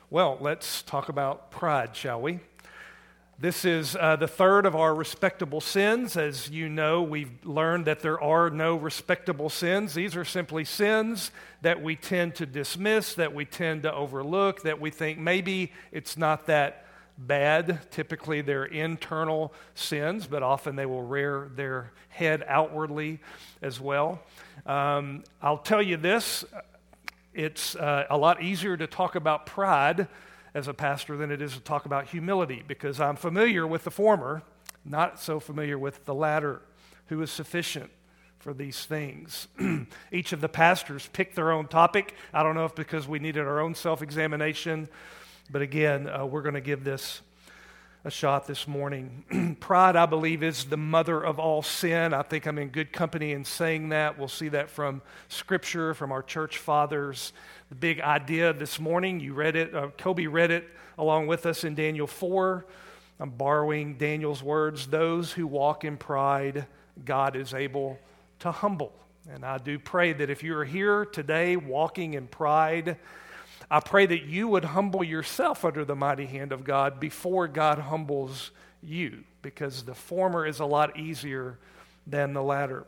Well, let's talk about pride, shall we? This is the third of our respectable sins. As you know, we've learned that there are no respectable sins. These are simply sins that we tend to dismiss, that we tend to overlook, that we think maybe it's not that bad. Typically, they're internal sins, but often they will rear their head outwardly as well. I'll tell you this. It's a lot easier to talk about pride as a pastor than it is to talk about humility, because I'm familiar with the former, not so familiar with the latter, who is sufficient for these things. Each of the pastors picked their own topic. I don't know if because we needed our own self-examination, but again, we're going to give this a shot this morning. Pride, I believe, is the mother of all sin. I think I'm in good company in saying that. We'll see that from Scripture, from our church fathers. The big idea this morning, you read it, Kobe read it along with us in Daniel 4. I'm borrowing Daniel's words. Those who walk in pride, God is able to humble. And I do pray that if you're here today walking in pride, I pray that you would humble yourself under the mighty hand of God before God humbles you, because the former is a lot easier than the latter.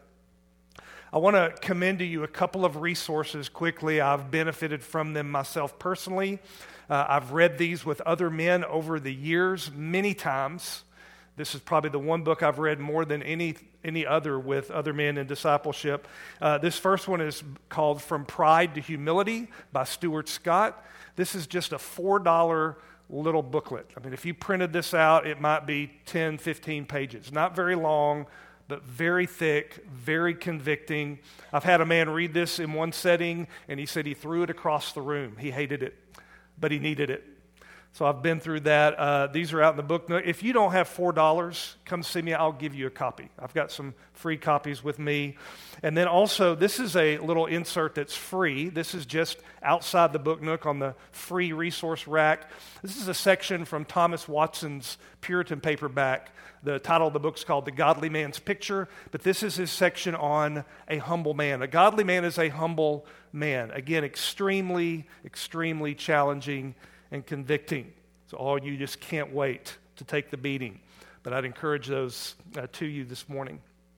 I want to commend to you a couple of resources quickly. I've benefited from them myself personally. I've read these with other men over the years many times. This is probably the one book I've read more than any other with other men in discipleship. This first one is called From Pride to Humility by Stuart Scott. This is just a $4 little booklet. I mean, if you printed this out, it might be 10, 15 pages. Not very long, but very thick, very convicting. I've had a man read this in one setting, and he said he threw it across the room. He hated it, but he needed it. So I've been through that. These are out in the book. If you don't have $4, come see me. I'll give you a copy. I've got some free copies with me. And then also, this is a little insert that's free. This is just outside the book nook on the free resource rack. This is a section from Thomas Watson's Puritan paperback. The title of the book is called The Godly Man's Picture, but this is his section on a humble man. A godly man is a humble man. Again, extremely, extremely challenging and convicting. So all you just can't wait to take the beating. But I'd encourage those to you this morning.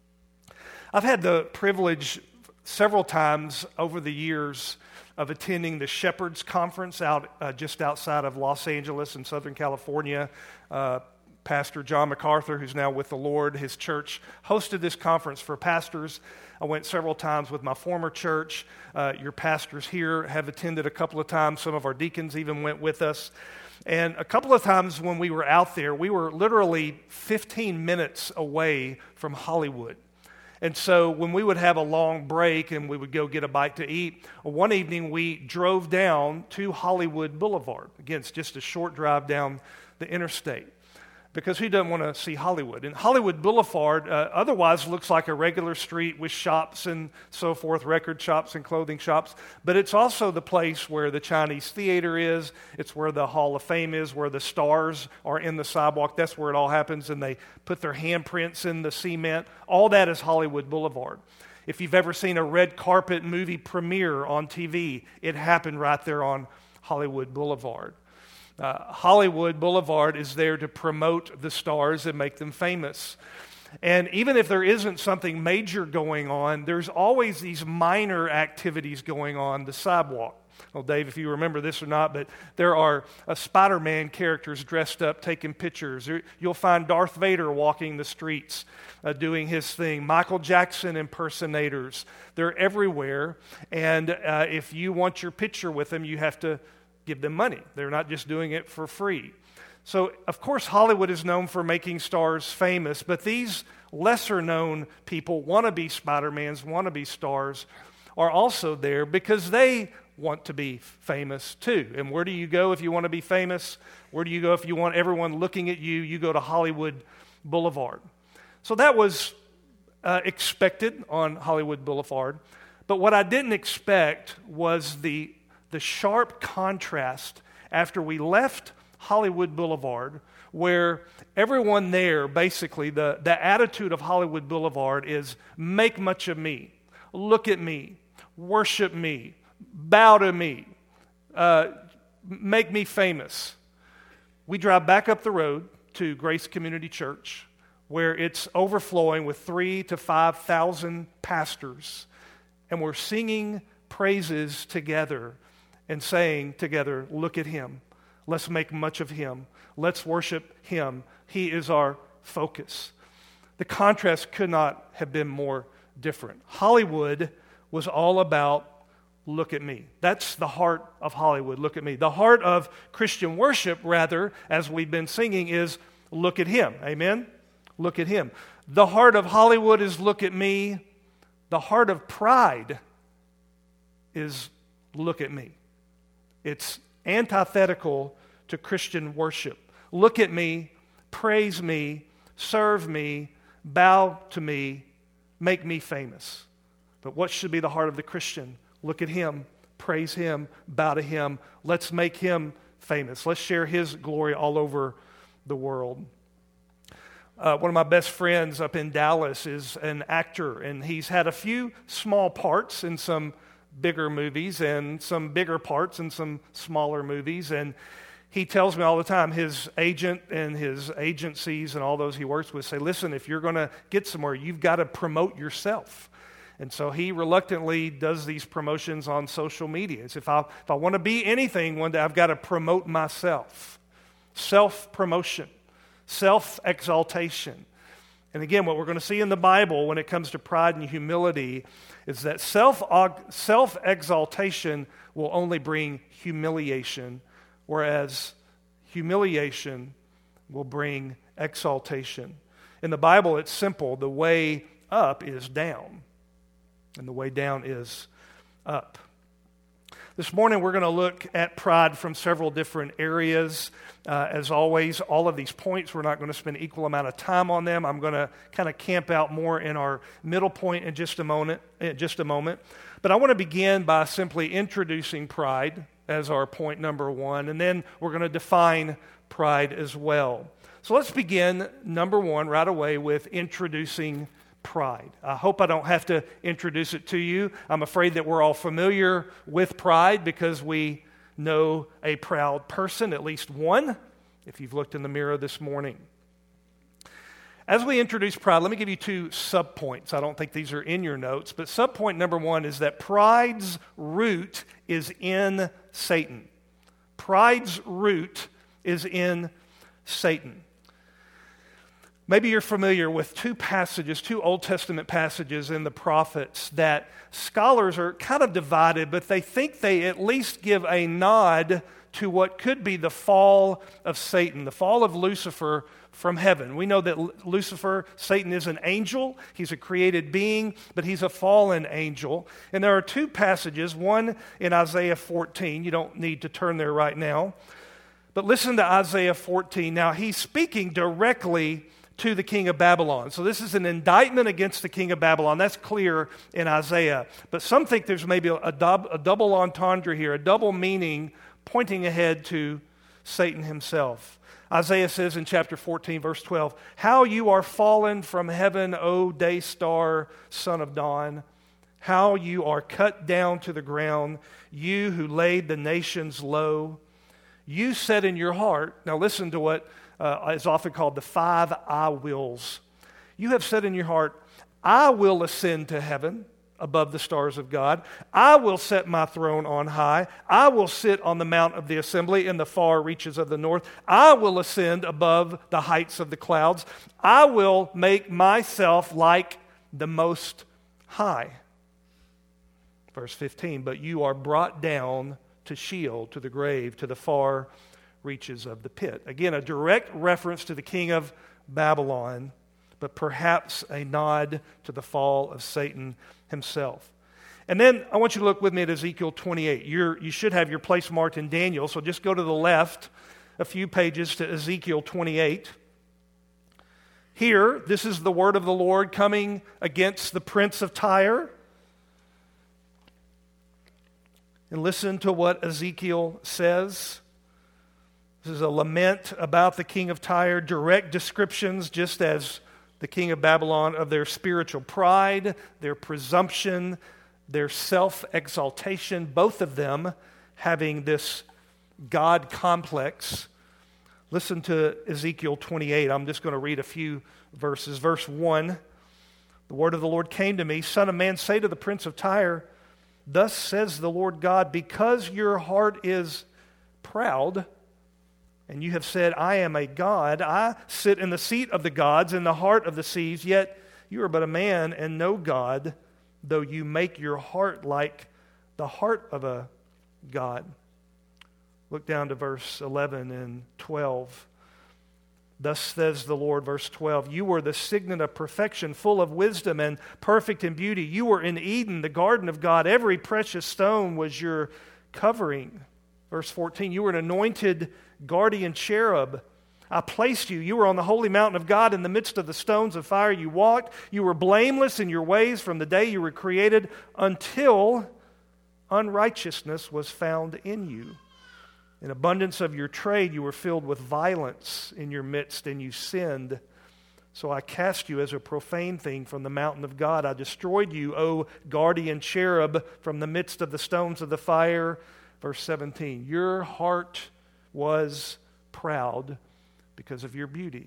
I've had the privilege several times over the years of attending the Shepherds Conference out just outside of Los Angeles in Southern California. Pastor John MacArthur, who's now with the Lord, his church hosted this conference for pastors. I went several times with my former church. Your pastors here have attended a couple of times. Some of our deacons even went with us. And a couple of times when we were out there, we were literally 15 minutes away from Hollywood. And so when we would have a long break and we would go get a bite to eat, one evening we drove down to Hollywood Boulevard. Again, it's just a short drive down the interstate, because who doesn't want to see Hollywood? And Hollywood Boulevard otherwise looks like a regular street with shops and so forth, record shops and clothing shops, but it's also the place where the Chinese theater is. It's where the Hall of Fame is, where the stars are in the sidewalk. That's where it all happens, and they put their handprints in the cement. All that is Hollywood Boulevard. If you've ever seen a red carpet movie premiere on TV, it happened right there on Hollywood Boulevard. Hollywood Boulevard is there to promote the stars and make them famous. And even if there isn't something major going on, there's always these minor activities going on the sidewalk. Well, Dave, if you remember this or not, but there are Spider-Man characters dressed up taking pictures. You'll find Darth Vader walking the streets doing his thing. Michael Jackson impersonators. They're everywhere. And if you want your picture with them, you have to give them money. They're not just doing it for free. So, of course, Hollywood is known for making stars famous, but these lesser-known people, wannabe Spider-Mans, wannabe stars, are also there because they want to be famous too. And where do you go if you want to be famous? Where do you go if you want everyone looking at you? You go to Hollywood Boulevard. So that was expected on Hollywood Boulevard. But what I didn't expect was the sharp contrast after we left Hollywood Boulevard, where everyone there, basically, the attitude of Hollywood Boulevard is make much of me, look at me, worship me, bow to me, make me famous. We drive back up the road to Grace Community Church, where it's overflowing with 3,000 to 5,000 pastors, and we're singing praises together and saying together, look at him. Let's make much of him. Let's worship him. He is our focus. The contrast could not have been more different. Hollywood was all about look at me. That's the heart of Hollywood, look at me. The heart of Christian worship, rather, as we've been singing, is look at him. Amen? Look at him. The heart of Hollywood is look at me. The heart of pride is look at me. It's antithetical to Christian worship. Look at me, praise me, serve me, bow to me, make me famous. But what should be the heart of the Christian? Look at him, praise him, bow to him. Let's make him famous. Let's share his glory all over the world. One of my best friends up in Dallas is an actor, and he's had a few small parts in some bigger movies and some bigger parts in some smaller movies. And he tells me all the time, his agent and his agencies and all those he works with say, listen, if you're going to get somewhere, you've got to promote yourself. And so he reluctantly does these promotions on social media. If I want to be anything one day, I've got to promote myself. Self-promotion, self-exaltation. And again, what we're going to see in the Bible when it comes to pride and humility is that self-exaltation will only bring humiliation, whereas humiliation will bring exaltation. In the Bible, it's simple. The way up is down, and the way down is up. This morning, we're going to look at pride from several different areas. As always, all of these points, we're not going to spend equal amount of time on them. I'm going to kind of camp out more in our middle point in just a moment. But I want to begin by simply introducing pride as our point number one, and then we're going to define pride as well. So let's begin, number one, right away with introducing pride. I hope I don't have to introduce it to you. I'm afraid that we're all familiar with pride because we know a proud person, at least one, if you've looked in the mirror this morning. As we introduce pride, let me give you two subpoints. I don't think these are in your notes, but subpoint number one is that pride's root is in Satan. Pride's root is in Satan. Maybe you're familiar with two Old Testament passages in the prophets that scholars are kind of divided, but they think they at least give a nod to what could be the fall of Satan, the fall of Lucifer from heaven. We know that Lucifer, Satan, is an angel. He's a created being, but he's a fallen angel. And there are two passages, one in Isaiah 14. You don't need to turn there right now. But listen to Isaiah 14. Now, he's speaking directly to the king of Babylon. So this is an indictment against the king of Babylon. That's clear in Isaiah. But some think there's maybe a double entendre here, a double meaning pointing ahead to Satan himself. Isaiah says in chapter 14, verse 12, "How you are fallen from heaven, O day star, son of dawn. How you are cut down to the ground, you who laid the nations low. You said in your heart," now listen to what is often called the 5 I wills. You have said in your heart, "I will ascend to heaven above the stars of God. I will set my throne on high. I will sit on the mount of the assembly in the far reaches of the north. I will ascend above the heights of the clouds. I will make myself like the Most High." Verse 15, "But you are brought down to Sheol, to the grave, to the far reaches of the pit." Again, a direct reference to the king of Babylon, but perhaps a nod to the fall of Satan himself. And then I want you to look with me at Ezekiel 28. You should have your place marked in Daniel, so just go to the left a few pages to Ezekiel 28. Here, this is the word of the Lord coming against the prince of Tyre. And listen to what Ezekiel says. This is a lament about the king of Tyre, direct descriptions, just as the king of Babylon, of their spiritual pride, their presumption, their self-exaltation, both of them having this God complex. Listen to Ezekiel 28. I'm just going to read a few verses. Verse 1, the word of the Lord came to me, Son of man, say to the prince of Tyre, thus says the Lord God, because your heart is proud, and you have said, I am a God, I sit in the seat of the gods in the heart of the seas, yet you are but a man and no God, though you make your heart like the heart of a God. Look down to verse 11 and 12. Thus says the Lord, verse 12, you were the signet of perfection, full of wisdom and perfect in beauty. You were in Eden, the garden of God. Every precious stone was your covering. Verse 14, you were an anointed guardian cherub. I placed you. You were on the holy mountain of God in the midst of the stones of fire. You walked. You were blameless in your ways from the day you were created until unrighteousness was found in you. In abundance of your trade, you were filled with violence in your midst, and you sinned. So I cast you as a profane thing from the mountain of God. I destroyed you, O guardian cherub, from the midst of the stones of the fire. Verse 17, your heart was proud because of your beauty.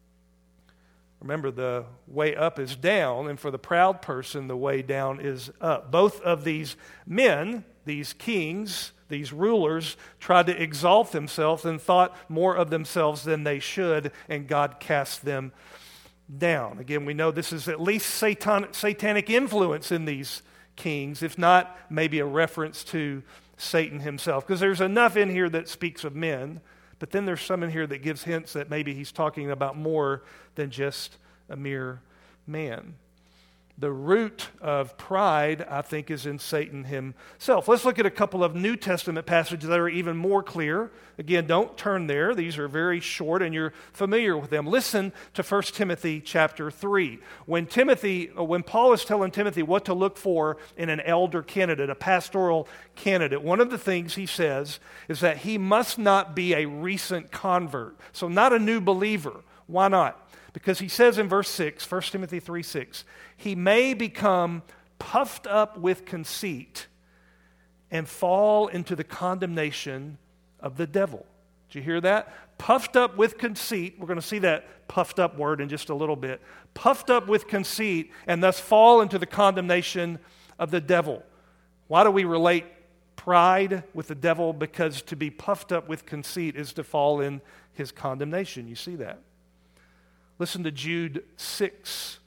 Remember, the way up is down, and for the proud person, the way down is up. Both of these men, these kings, these rulers, tried to exalt themselves and thought more of themselves than they should, and God cast them down. Again, we know this is at least satanic influence in these kings, if not maybe a reference to Satan himself. Because there's enough in here that speaks of men, but then there's some in here that gives hints that maybe he's talking about more than just a mere man. The root of pride, I think, is in Satan himself. Let's look at a couple of New Testament passages that are even more clear. Again, don't turn there. These are very short, and you're familiar with them. Listen to 1 Timothy chapter 3. When Paul is telling Timothy what to look for in an elder candidate, a pastoral candidate, one of the things he says is that he must not be a recent convert. So not a new believer. Why not? Because he says in verse 6, 1 Timothy 3:6, he may become puffed up with conceit and fall into the condemnation of the devil. Did you hear that? Puffed up with conceit. We're going to see that puffed up word in just a little bit. Puffed up with conceit and thus fall into the condemnation of the devil. Why do we relate pride with the devil? Because to be puffed up with conceit is to fall in his condemnation. You see that? Listen to Jude 6.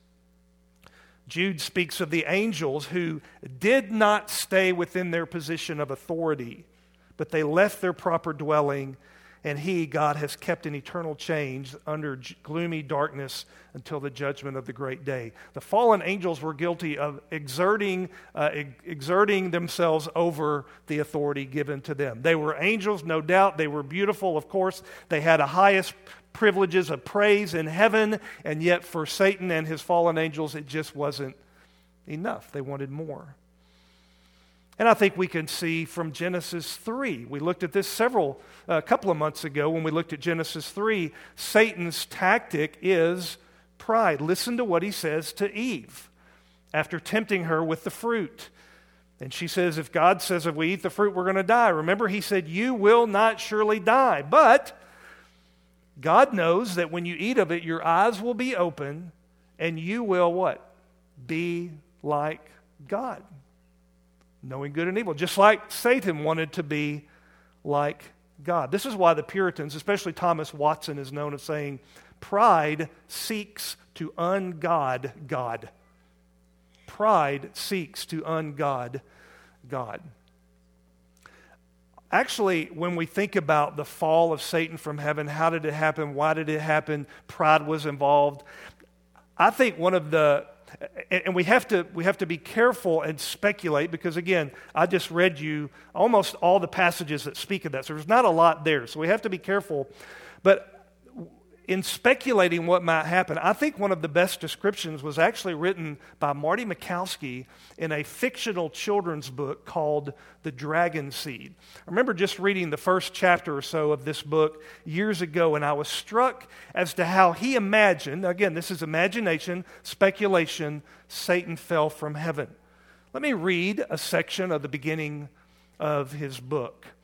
Jude speaks of the angels who did not stay within their position of authority, but they left their proper dwelling, and God has kept in eternal chains under gloomy darkness until the judgment of the great day. The fallen angels were guilty of exerting themselves over the authority given to them. They were angels, no doubt. They were beautiful, of course. They had the highest privileges of praise in heaven, and yet for Satan and his fallen angels, it just wasn't enough. They wanted more. And I think we can see from Genesis 3. We looked at this a couple of months ago when we looked at Genesis 3. Satan's tactic is pride. Listen to what he says to Eve after tempting her with the fruit. And she says, if God says if we eat the fruit, we're going to die. Remember, he said, you will not surely die. But God knows that when you eat of it, your eyes will be open and you will what? Be like God, knowing good and evil. Just like Satan wanted to be like God. This is why the Puritans, especially Thomas Watson, is known as saying, pride seeks to ungod God. Pride seeks to ungod God. Actually, when we think about the fall of Satan from heaven, how did it happen? Why did it happen? Pride was involved. I think one of the, and we have to be careful and speculate because, again, I just read you almost all the passages that speak of that. So there's not a lot there. So we have to be careful. But in speculating what might happen, I think one of the best descriptions was actually written by Marty Mikowski in a fictional children's book called The Dragon Seed. I remember just reading the first chapter or so of this book years ago, and I was struck as to how he imagined, again, this is imagination, speculation, Satan fell from heaven. Let me read a section of the beginning of his book.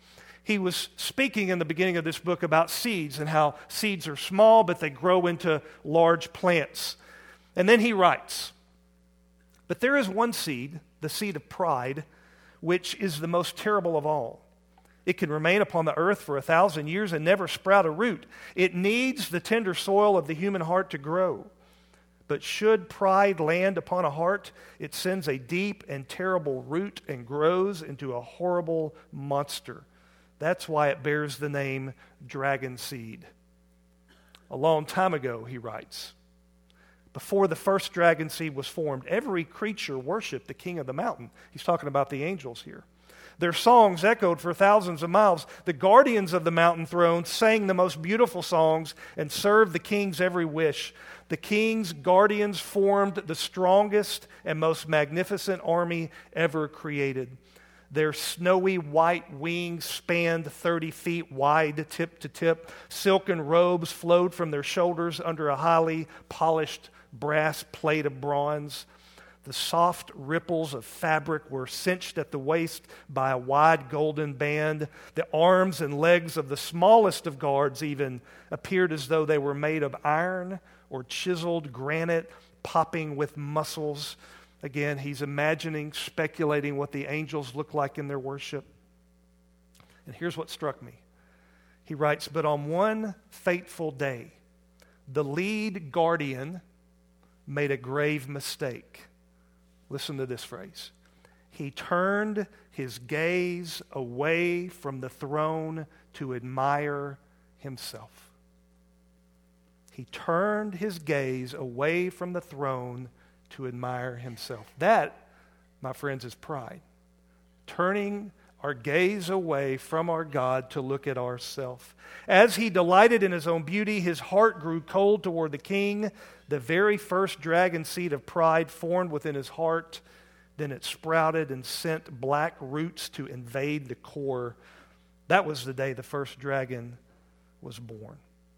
He was speaking in the beginning of this book about seeds and how seeds are small, but they grow into large plants. And then he writes, "But there is one seed, the seed of pride, which is the most terrible of all. It can remain upon the earth for 1,000 years and never sprout a root. It needs the tender soil of the human heart to grow. But should pride land upon a heart, it sends a deep and terrible root and grows into a horrible monster. That's why it bears the name dragon seed." A long time ago, he writes, before the first dragon seed was formed, every creature worshiped the king of the mountain. He's talking about the angels here. Their songs echoed for thousands of miles. The guardians of the mountain throne sang the most beautiful songs and served the king's every wish. The king's guardians formed the strongest and most magnificent army ever created. Their snowy white wings spanned 30 feet wide, tip to tip. Silken robes flowed from their shoulders under a highly polished brass plate of bronze. The soft ripples of fabric were cinched at the waist by a wide golden band. The arms and legs of the smallest of guards even appeared as though they were made of iron or chiseled granite, popping with muscles. Again, he's imagining, speculating what the angels look like in their worship. And here's what struck me. He writes, "But on one fateful day, the lead guardian made a grave mistake." Listen to this phrase. "He turned his gaze away from the throne to admire himself." He turned his gaze away from the throne to admire himself. That, my friends, is pride. Turning our gaze away from our God to look at ourselves. As he delighted in his own beauty, his heart grew cold toward the king. The very first dragon seed of pride formed within his heart. Then it sprouted and sent black roots to invade the core. That was the day the first dragon was born.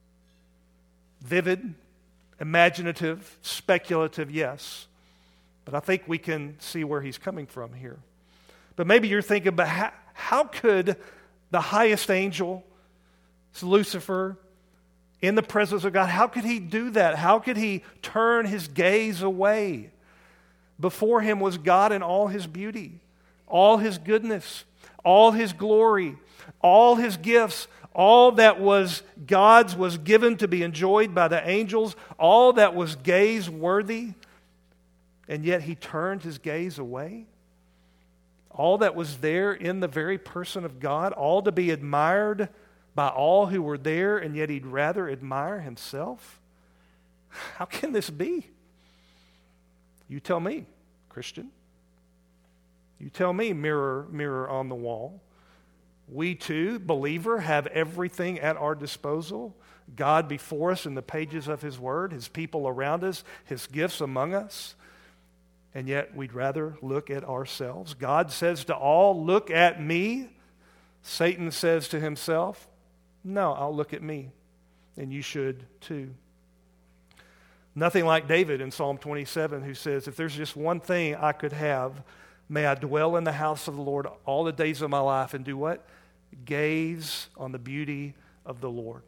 Vivid, imaginative, speculative, yes. But I think we can see where he's coming from here. But maybe you're thinking, but how could the highest angel, Lucifer, in the presence of God, how could he do that? How could he turn his gaze away? Before him was God in all his beauty, all his goodness, all his glory, all his gifts, all that was God's was given to be enjoyed by the angels, all that was gaze-worthy, and yet he turned his gaze away? All that was there in the very person of God, all to be admired by all who were there, and yet he'd rather admire himself? How can this be? You tell me, Christian. You tell me, mirror, mirror on the wall. We too, believer, have everything at our disposal. God before us in the pages of his word, his people around us, his gifts among us. And yet we'd rather look at ourselves. God says to all, "Look at me." Satan says to himself, "No, I'll look at me." And you should too. Nothing like David in Psalm 27 who says, "If there's just one thing I could have, may I dwell in the house of the Lord all the days of my life," and do what? Gaze on the beauty of the Lord.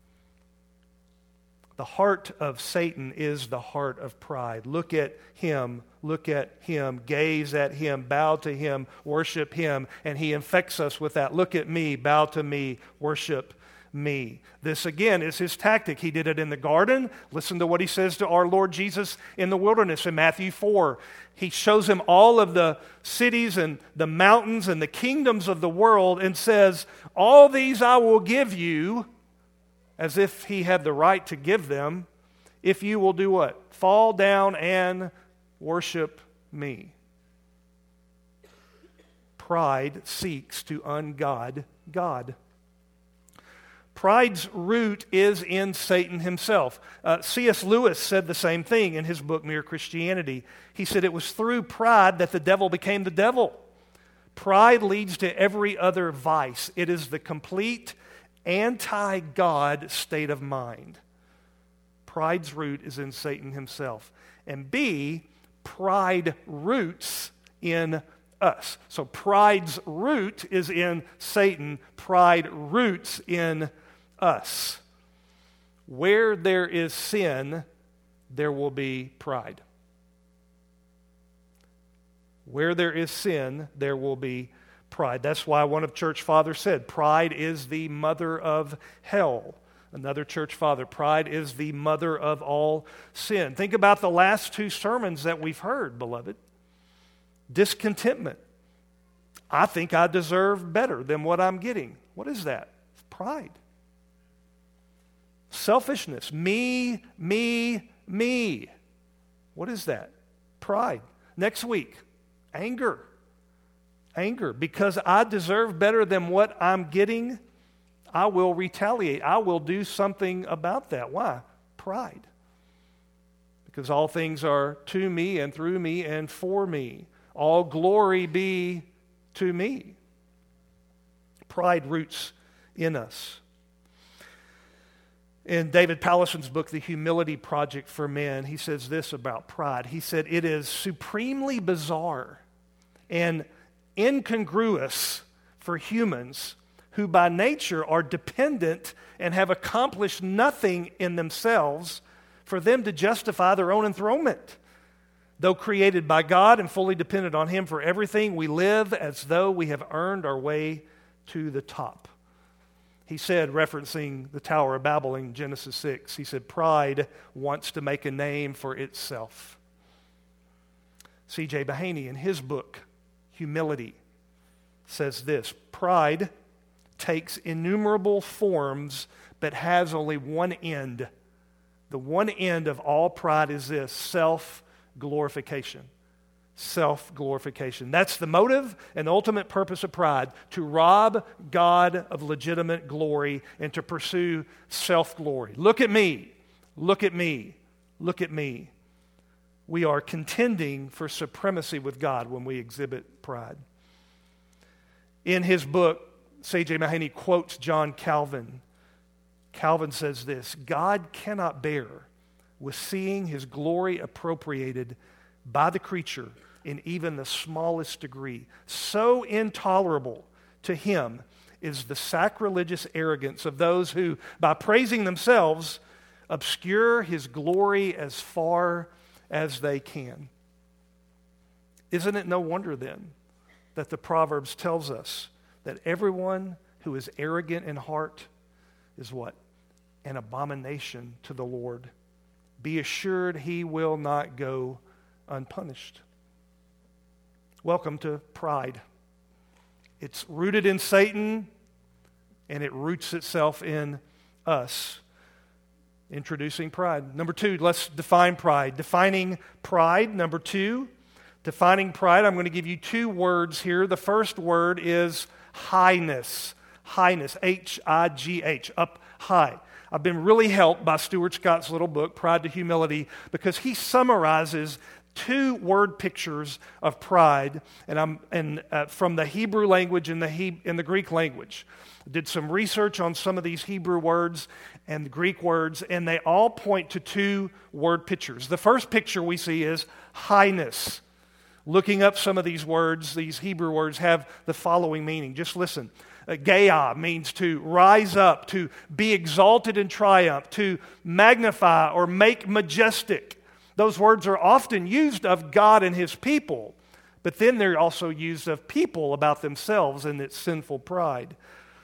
The heart of Satan is the heart of pride. Look at him, gaze at him, bow to him, worship him, and he infects us with that. Look at me, bow to me, worship me. This again is his tactic. He did it in the garden. Listen to what he says to our Lord Jesus in the wilderness in Matthew 4. He shows him all of the cities and the mountains and the kingdoms of the world and says, "All these I will give you," as if he had the right to give them, "if you will do what? Fall down and worship me." Pride seeks to ungod God. Pride's root is in Satan himself. C.S. Lewis said the same thing in his book, Mere Christianity. He said it was through pride that the devil became the devil. Pride leads to every other vice. It is the complete anti-God state of mind. Pride's root is in Satan himself. And B, pride roots in us. So pride's root is in Satan. Pride roots in us. Where there is sin, there will be pride. Where there is sin, there will be pride. That's why one of church fathers said, pride is the mother of hell. Another church father, pride is the mother of all sin. Think about the last two sermons that we've heard, beloved. Discontentment. I think I deserve better than what I'm getting. What is that? Pride. Selfishness. Me, me, me. What is that? Pride. Next week, anger. Anger. Because I deserve better than what I'm getting, I will retaliate. I will do something about that. Why? Pride. Because all things are to me and through me and for me. All glory be to me. Pride roots in us. In David Pallison's book, The Humility Project for Men, he says this about pride. He said, it is supremely bizarre and incongruous for humans who by nature are dependent and have accomplished nothing in themselves for them to justify their own enthronement. Though created by God and fully dependent on Him for everything, we live as though we have earned our way to the top. He said, referencing the Tower of Babel in Genesis 6, he said, pride wants to make a name for itself. C.J. Mahaney, in his book, Humility, says this, pride takes innumerable forms but has only one end. The one end of all pride is this, self-glorification. Self-glorification. That's the motive and ultimate purpose of pride, to rob God of legitimate glory and to pursue self-glory. Look at me. Look at me. Look at me. We are contending for supremacy with God when we exhibit pride. In his book, C.J. Mahaney quotes John Calvin. Calvin says this, God cannot bear with seeing His glory appropriated by the creature in even the smallest degree. So intolerable to Him is the sacrilegious arrogance of those who, by praising themselves, obscure His glory as far as they can. Isn't it no wonder then that the Proverbs tells us that everyone who is arrogant in heart is what? An abomination to the Lord. Be assured He will not go unpunished. Welcome to pride. It's rooted in Satan and it roots itself in us. Introducing pride. Number two, let's define pride. Defining pride. Number two, defining pride. I'm going to give you two words here. The first word is highness. Highness. H-I-G-H. Up high. I've been really helped by Stuart Scott's little book, Pride to Humility, because he summarizes two word pictures of pride, and from the Hebrew language and the Greek language. I did some research on some of these Hebrew words and the Greek words, and they all point to two word pictures. The first picture we see is highness. Looking up some of these words, these Hebrew words have the following meaning. Just listen. Gaia means to rise up, to be exalted in triumph, to magnify or make majestic. Those words are often used of God and His people, but then they're also used of people about themselves and its sinful pride.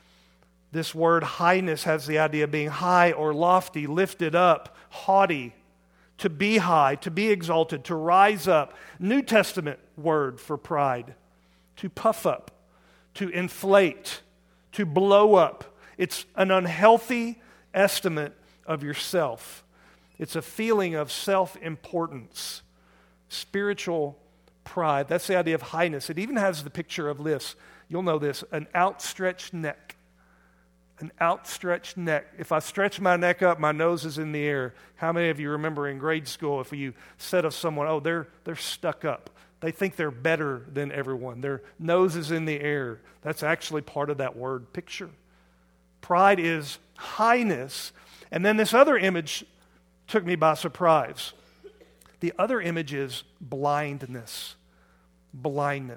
This word highness has the idea of being high or lofty, lifted up, haughty, to be high, to be exalted, to rise up. New Testament word for pride, to puff up, to inflate, to blow up. It's an unhealthy estimate of yourself. It's a feeling of self-importance, spiritual pride. That's the idea of highness. It even has the picture of this. You'll know this, an outstretched neck. An outstretched neck. If I stretch my neck up, my nose is in the air. How many of you remember in grade school if you said of someone, oh, they're stuck up. They think they're better than everyone. Their nose is in the air. That's actually part of that word picture. Pride is highness. And then this other image took me by surprise. The other image is blindness. Blindness.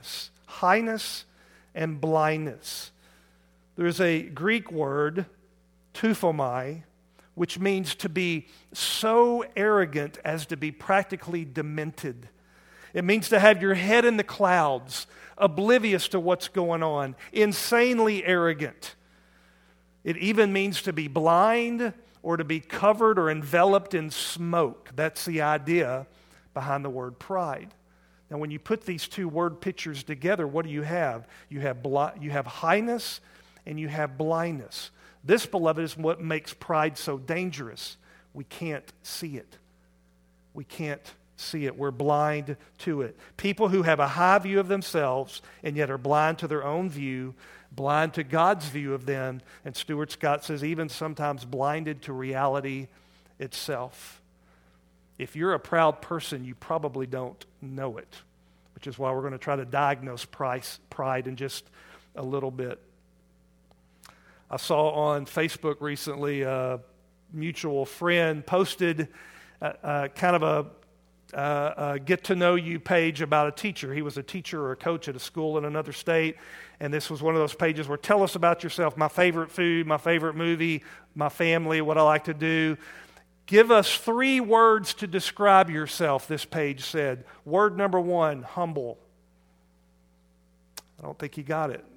highness and blindness. There's a Greek word, tupomai, which means to be so arrogant as to be practically demented. It means to have your head in the clouds, oblivious to what's going on, insanely arrogant. It even means to be blind or to be covered or enveloped in smoke. That's the idea behind the word pride. Now, when you put these two word pictures together, what do you have? You have highness and you have blindness. This, beloved, is what makes pride so dangerous. We can't see it. We can't see it. We're blind to it. People who have a high view of themselves and yet are blind to their own view, blind to God's view of them, and Stuart Scott says even sometimes blinded to reality itself. If you're a proud person, you probably don't know it, which is why we're going to try to diagnose pride in just a little bit. I saw on Facebook recently a mutual friend posted kind of a get-to-know-you page about a teacher. He was a teacher or a coach at a school in another state, and this was one of those pages where tell us about yourself, my favorite food, my favorite movie, my family, what I like to do. Give us 3 words to describe yourself, this page said. Word number 1, humble. I don't think he got it.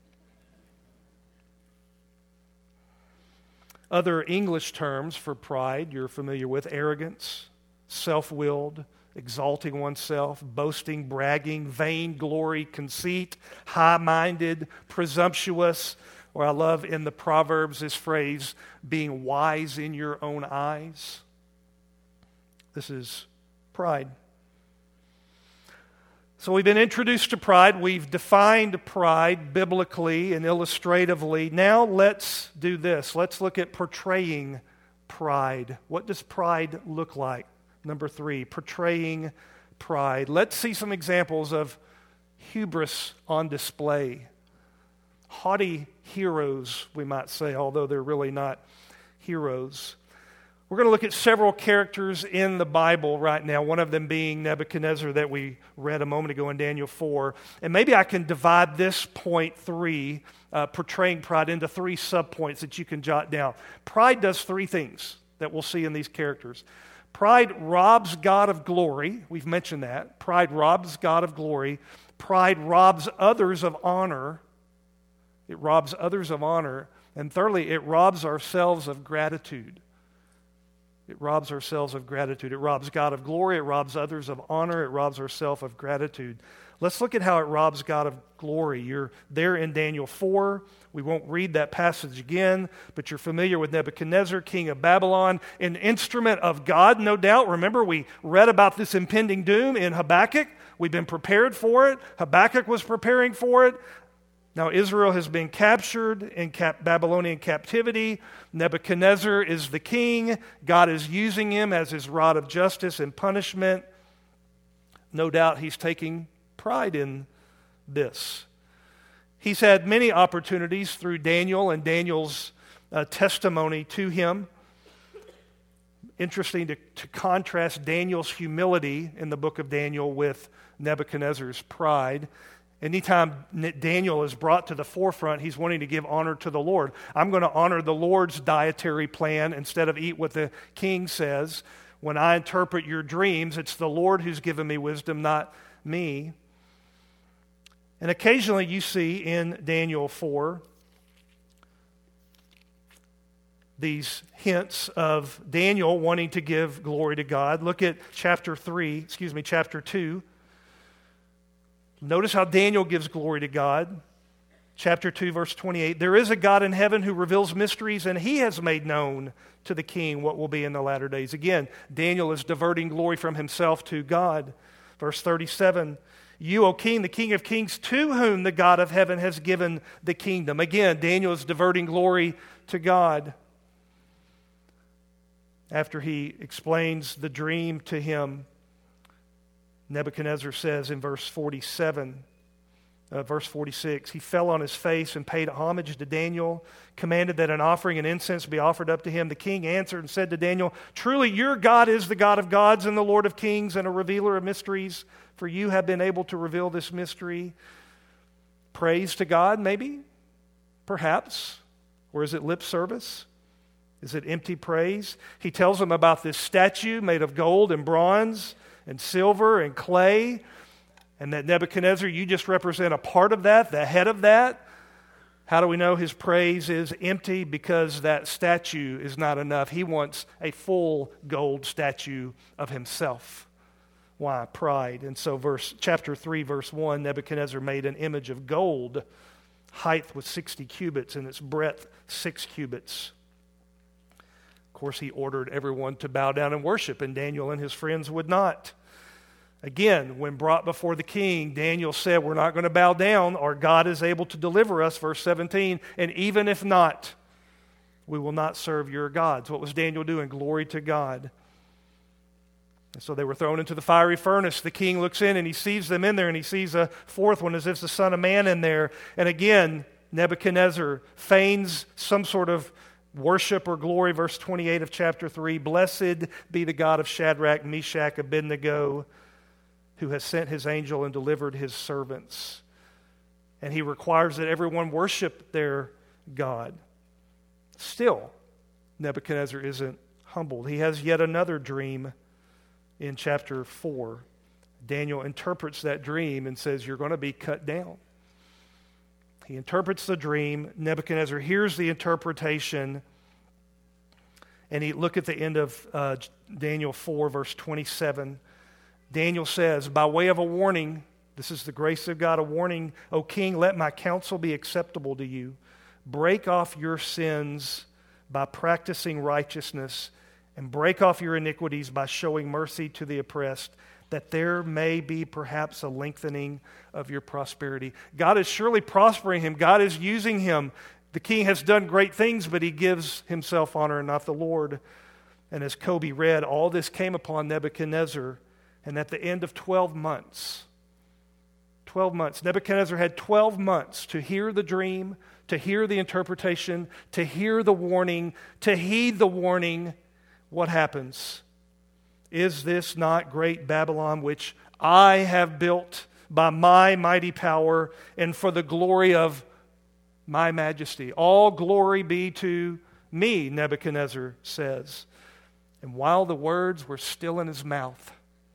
Other English terms for pride you're familiar with: arrogance, self-willed, exalting oneself, boasting, bragging, vain glory, conceit, high-minded, presumptuous, or I love in the Proverbs this phrase, being wise in your own eyes. This is pride. So we've been introduced to pride. We've defined pride biblically and illustratively. Now let's do this. Let's look at portraying pride. What does pride look like? Number 3, portraying pride. Let's see some examples of hubris on display. Haughty heroes, we might say, although they're really not heroes. We're going to look at several characters in the Bible right now, one of them being Nebuchadnezzar that we read a moment ago in Daniel 4. And maybe I can divide this point 3, portraying pride, into 3 subpoints that you can jot down. Pride does 3 things that we'll see in these characters. Pride robs God of glory. We've mentioned that. Pride robs God of glory. Pride robs others of honor. It robs others of honor. And thirdly, it robs ourselves of gratitude. It robs ourselves of gratitude. It robs God of glory. It robs others of honor. It robs ourselves of gratitude. Let's look at how it robs God of glory. You're there in Daniel 4. We won't read that passage again, but you're familiar with Nebuchadnezzar, king of Babylon, an instrument of God, no doubt. Remember, we read about this impending doom in Habakkuk. We've been prepared for it. Habakkuk was preparing for it. Now Israel has been captured in Babylonian captivity. Nebuchadnezzar is the king. God is using him as his rod of justice and punishment. No doubt he's taking pride in this. He's had many opportunities through Daniel and Daniel's testimony to him. Interesting to contrast Daniel's humility in the book of Daniel with Nebuchadnezzar's pride. Anytime Daniel is brought to the forefront, he's wanting to give honor to the Lord. I'm going to honor the Lord's dietary plan instead of eat what the king says. When I interpret your dreams, it's the Lord who's given me wisdom, not me. And occasionally you see in Daniel 4 these hints of Daniel wanting to give glory to God. Look at chapter 2. Notice how Daniel gives glory to God. Chapter 2, verse 28. There is a God in heaven who reveals mysteries, and he has made known to the king what will be in the latter days. Again, Daniel is diverting glory from himself to God. Verse 37. You, O king, the king of kings, to whom the God of heaven has given the kingdom. Again, Daniel is diverting glory to God. After he explains the dream to him, Nebuchadnezzar says in verse 46, he fell on his face and paid homage to Daniel, commanded that an offering and incense be offered up to him. The king answered and said to Daniel, truly your God is the God of gods and the Lord of kings and a revealer of mysteries, for you have been able to reveal this mystery. praise to God, maybe? Perhaps. Or is it lip service? Is it empty praise? He tells them about this statue made of gold and bronze and silver and clay, and that Nebuchadnezzar, you just represent a part of that, the head of that. How do we know his praise is empty? Because that statue is not enough. He wants a full gold statue of himself. Why? Pride. And so chapter 3, verse 1, Nebuchadnezzar made an image of gold. Height was 60 cubits and its breadth 6 cubits. Of course, he ordered everyone to bow down and worship, and Daniel and his friends would not. Again, when brought before the king, Daniel said, we're not going to bow down. Our God is able to deliver us, verse 17, and even if not, we will not serve your gods. What was Daniel doing? Glory to God. And so they were thrown into the fiery furnace. The king looks in and he sees them in there, and he sees a fourth one as if the Son of Man in there. And again, Nebuchadnezzar feigns some sort of worship or glory. Verse 28 of chapter 3, blessed be the God of Shadrach, Meshach, Abednego, who has sent his angel and delivered his servants. And he requires that everyone worship their God. Still, Nebuchadnezzar isn't humbled. He has yet another dream in chapter 4. Daniel interprets that dream and says, you're going to be cut down. He interprets the dream. Nebuchadnezzar hears the interpretation. And look at the end of Daniel 4, verse 27. Daniel says, by way of a warning, this is the grace of God, a warning, O king, let my counsel be acceptable to you. Break off your sins by practicing righteousness, and break off your iniquities by showing mercy to the oppressed, that there may be perhaps a lengthening of your prosperity. God is surely prospering him. God is using him. The king has done great things, but he gives himself honor and not the Lord. And as Kobe read, all this came upon Nebuchadnezzar. And at the end of 12 months, Nebuchadnezzar had 12 months to hear the dream, to hear the interpretation, to hear the warning, to heed the warning. What happens? Is this not great Babylon, which I have built by my mighty power and for the glory of my majesty? All glory be to me, Nebuchadnezzar says. And while the words were still in his mouth,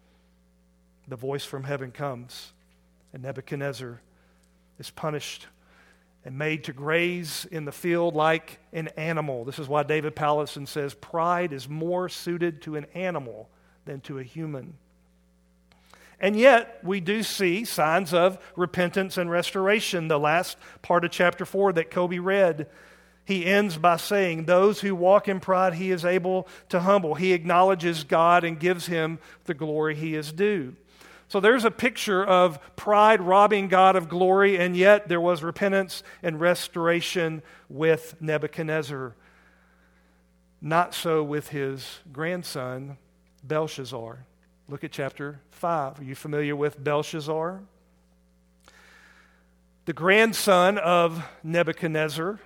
the voice from heaven comes, and Nebuchadnezzar is punished and made to graze in the field like an animal. This is why David Powlison says, pride is more suited to an animal than to a human. And yet, we do see signs of repentance and restoration. The last part of chapter 4 that Kobe read, he ends by saying, those who walk in pride, he is able to humble. He acknowledges God and gives him the glory he is due. So there's a picture of pride robbing God of glory, and yet there was repentance and restoration with Nebuchadnezzar. Not so with his grandson, Belshazzar. Look at chapter 5. Are you familiar with Belshazzar? The grandson of Nebuchadnezzar.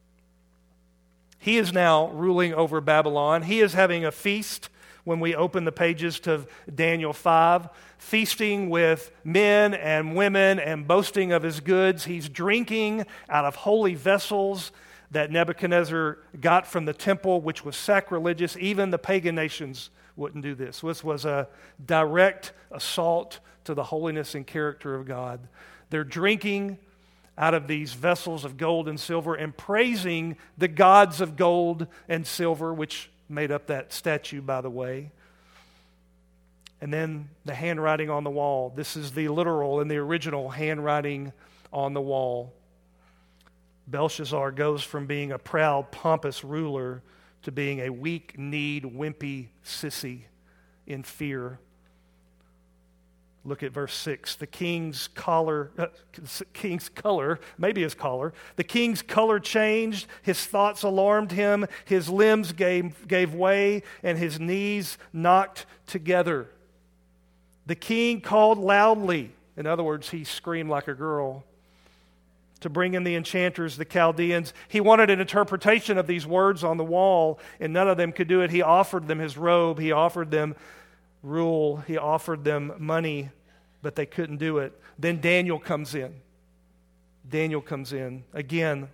He is now ruling over Babylon. He is having a feast when we open the pages to Daniel 5, feasting with men and women and boasting of his goods. He's drinking out of holy vessels that Nebuchadnezzar got from the temple, which was sacrilegious. Even the pagan nations wouldn't do this. This was a direct assault to the holiness and character of God. They're drinking out of these vessels of gold and silver and praising the gods of gold and silver, which made up that statue, by the way. And then the handwriting on the wall. This is the literal and the original handwriting on the wall. Belshazzar goes from being a proud, pompous ruler to being a weak-kneed, wimpy sissy in fear. Look at verse 6. The king's color, maybe his collar. The king's color changed. His thoughts alarmed him. His limbs gave way, and his knees knocked together. The king called loudly. In other words, he screamed like a girl to bring in the enchanters, the Chaldeans. He wanted an interpretation of these words on the wall, and none of them could do it. He offered them his robe. He offered them rule. He offered them money, but they couldn't do it. Then Daniel comes in. Daniel comes in. Again,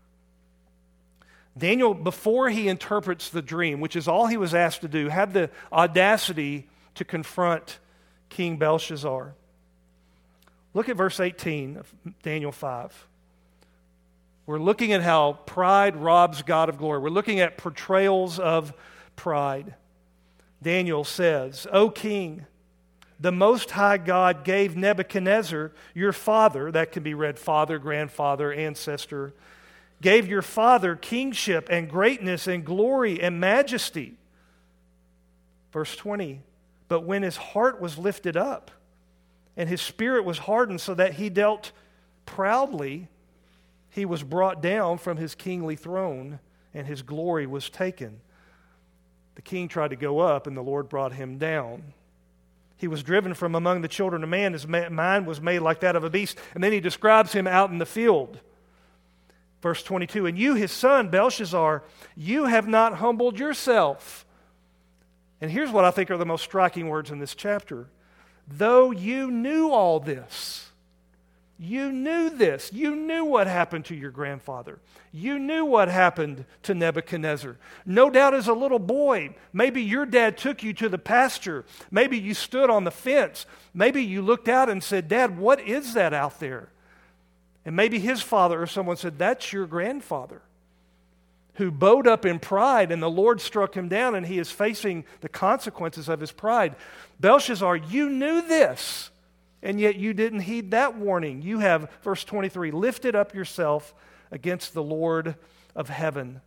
Daniel, before he interprets the dream, which is all he was asked to do, had the audacity to confront King Belshazzar. Look at verse 18 of Daniel 5. We're looking at how pride robs God of glory. We're looking at portrayals of pride. Daniel says, O king, the Most High God gave Nebuchadnezzar, your father, that can be read father, grandfather, ancestor, gave your father kingship and greatness and glory and majesty. Verse 20, but when his heart was lifted up and his spirit was hardened so that he dealt proudly, he was brought down from his kingly throne and his glory was taken. The king tried to go up and the Lord brought him down. He was driven from among the children of man. His mind was made like that of a beast. And then he describes him out in the field. Verse 22, and you, his son, Belshazzar, you have not humbled yourself. And here's what I think are the most striking words in this chapter. Though you knew all this, you knew this. You knew what happened to your grandfather. You knew what happened to Nebuchadnezzar. No doubt as a little boy, maybe your dad took you to the pasture. Maybe you stood on the fence. Maybe you looked out and said, Dad, what is that out there? And maybe his father or someone said, that's your grandfather who bowed up in pride and the Lord struck him down and he is facing the consequences of his pride. Belshazzar, you knew this and yet you didn't heed that warning. You have, verse 23, lifted up yourself against the Lord of heaven.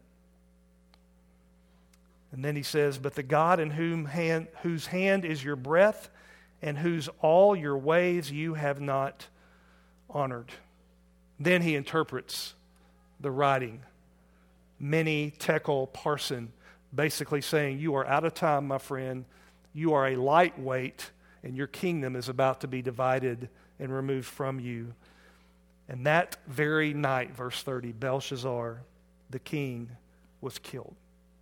And then he says, but the God in whose hand is your breath and whose all your ways you have not honored. Then he interprets the writing. Mene Tekel Parsin, basically saying, you are out of time, my friend. You are a lightweight, and your kingdom is about to be divided and removed from you. And that very night, verse 30, Belshazzar, the king, was killed.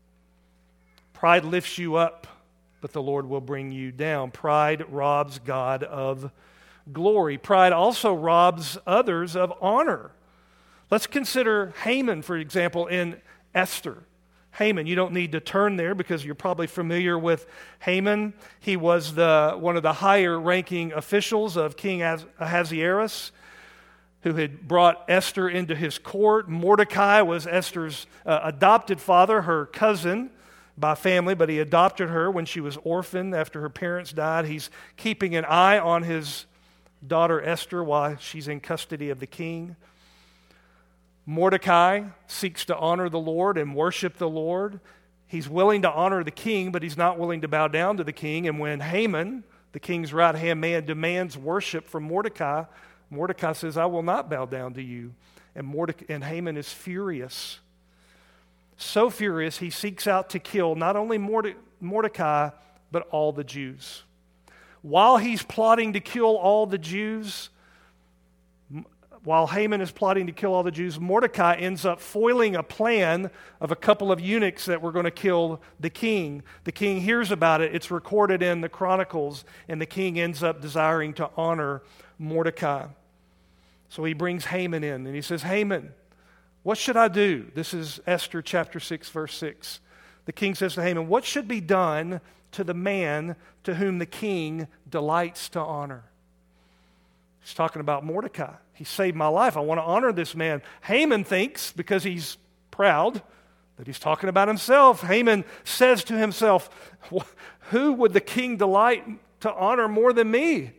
Pride lifts you up, but the Lord will bring you down. Pride robs God of glory. Pride also robs others of honor. Let's consider Haman, for example, in Esther. Haman, you don't need to turn there because you're probably familiar with Haman. He was one of the higher ranking officials of King Ahasuerus, who had brought Esther into his court. Mordecai was Esther's adopted father, her cousin by family, but he adopted her when she was orphaned after her parents died. He's keeping an eye on his daughter Esther while she's in custody of the king. Mordecai seeks to honor the Lord and worship the Lord. He's willing to honor the king, but he's not willing to bow down to the king. And when Haman, the king's right-hand man, demands worship from Mordecai, Mordecai says, I will not bow down to you. And Haman is furious. So furious, he seeks out to kill not only Mordecai, but all the Jews. While he's plotting to kill all the Jews, while Haman is plotting to kill all the Jews, Mordecai ends up foiling a plan of a couple of eunuchs that were going to kill the king. The king hears about it. It's recorded in the Chronicles, and the king ends up desiring to honor Mordecai. So he brings Haman in, and he says, Haman, what should I do? This is Esther chapter 6, verse 6. The king says to Haman, what should be done to the man to whom the king delights to honor? He's talking about Mordecai. He saved my life. I want to honor this man. Haman thinks, because he's proud, that he's talking about himself. Haman says to himself, who would the king delight to honor more than me?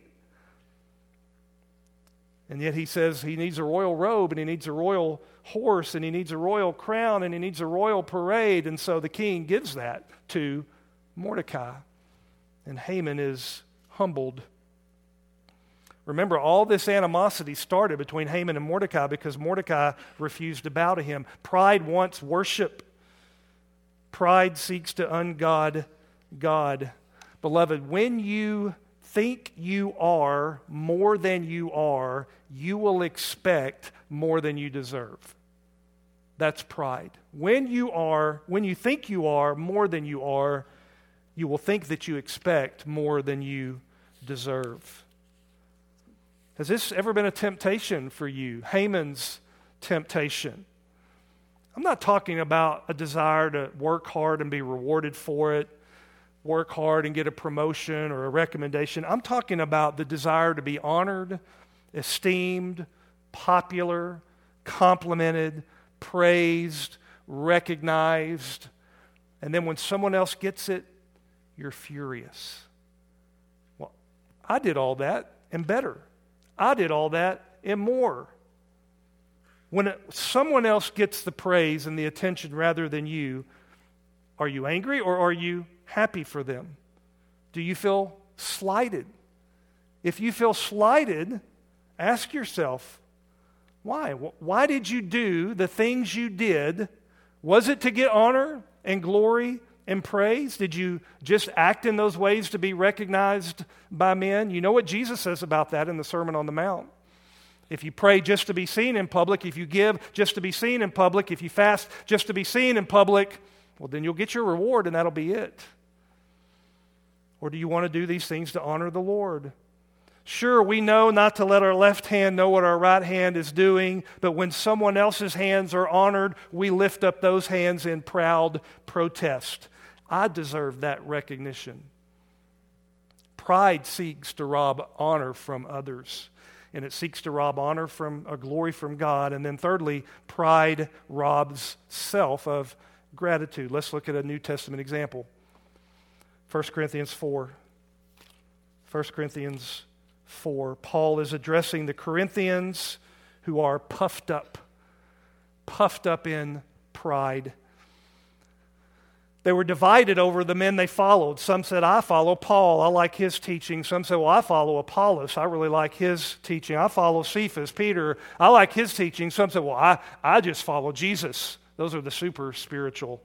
And yet he says he needs a royal robe, and he needs a royal horse, and he needs a royal crown, and he needs a royal parade. And so the king gives that to Mordecai. And Haman is humbled. Remember, all this animosity started between Haman and Mordecai because Mordecai refused to bow to him. Pride wants worship. Pride seeks to ungod God. Beloved, when you think you are more than you are, you will expect more than you deserve. That's pride. When you think you are more than you are, you will think that you expect more than you deserve. Has this ever been a temptation for you? Haman's temptation. I'm not talking about a desire to work hard and be rewarded for it, work hard and get a promotion or a recommendation. I'm talking about the desire to be honored, esteemed, popular, complimented, praised, recognized. And then when someone else gets it, you're furious. Well, I did all that and better. I did all that and more. When someone else gets the praise and the attention rather than you, are you angry or are you happy for them? Do you feel slighted? If you feel slighted, ask yourself, why? Why did you do the things you did? Was it to get honor and glory and praise? Did you just act in those ways to be recognized by men? You know what Jesus says about that in the Sermon on the Mount. If you pray just to be seen in public, if you give just to be seen in public, if you fast just to be seen in public, well, then you'll get your reward and that'll be it. Or do you want to do these things to honor the Lord? Sure, we know not to let our left hand know what our right hand is doing, but when someone else's hands are honored, we lift up those hands in proud protest. I deserve that recognition. Pride seeks to rob honor from others, and it seeks to rob honor from a glory from God. And then thirdly, pride robs self of gratitude. Let's look at a New Testament example. 1 Corinthians 4. 1 Corinthians 4. Paul is addressing the Corinthians who are puffed up in pride. They were divided over the men they followed. Some said, I follow Paul. I like his teaching. Some said, well, I follow Apollos. I really like his teaching. I follow Cephas, Peter. I like his teaching. Some said, well, I just follow Jesus. Those are the super spiritual.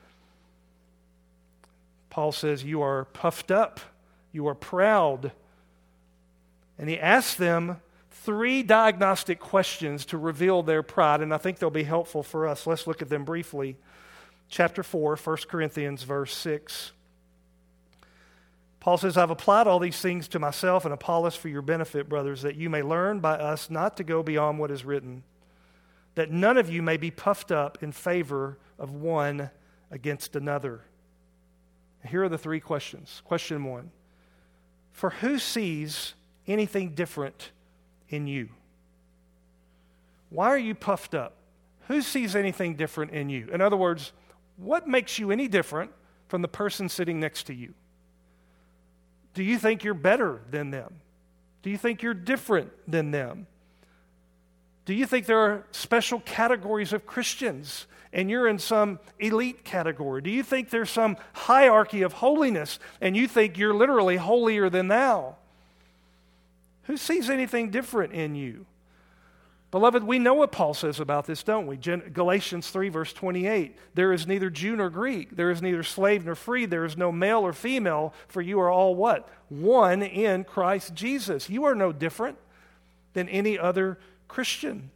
Paul says, you are puffed up. You are proud. And he asks them 3 diagnostic questions to reveal their pride, and I think they'll be helpful for us. Let's look at them briefly. Chapter 4, 1 Corinthians, verse 6. Paul says, I've applied all these things to myself and Apollos for your benefit, brothers, that you may learn by us not to go beyond what is written, that none of you may be puffed up in favor of one against another. Here are the 3 questions. Question 1, for who sees anything different in you? Why are you puffed up? Who sees anything different in you? In other words, what makes you any different from the person sitting next to you? Do you think you're better than them? Do you think you're different than them? Do you think there are special categories of Christians and you're in some elite category? Do you think there's some hierarchy of holiness and you think you're literally holier than thou? Who sees anything different in you? Beloved, we know what Paul says about this, don't we? Galatians 3, verse 28. There is neither Jew nor Greek. There is neither slave nor free. There is no male or female, for you are all what? One in Christ Jesus. You are no different than any other Christian.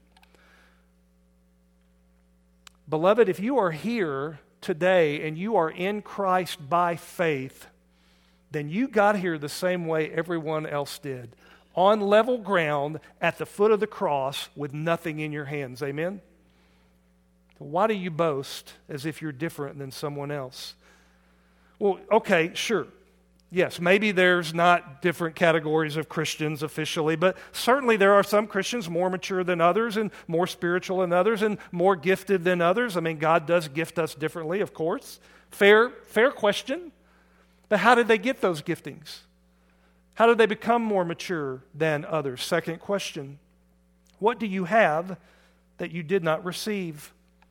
Beloved, if you are here today and you are in Christ by faith, then you got here the same way everyone else did. On level ground, at the foot of the cross, with nothing in your hands. Amen? So why do you boast as if you're different than someone else? Well, okay, sure. Yes, maybe there's not different categories of Christians officially, but certainly there are some Christians more mature than others and more spiritual than others and more gifted than others. I mean, God does gift us differently, of course. Fair question. But how did they get those giftings? How did they become more mature than others? Second question, what do you have that you did not receive?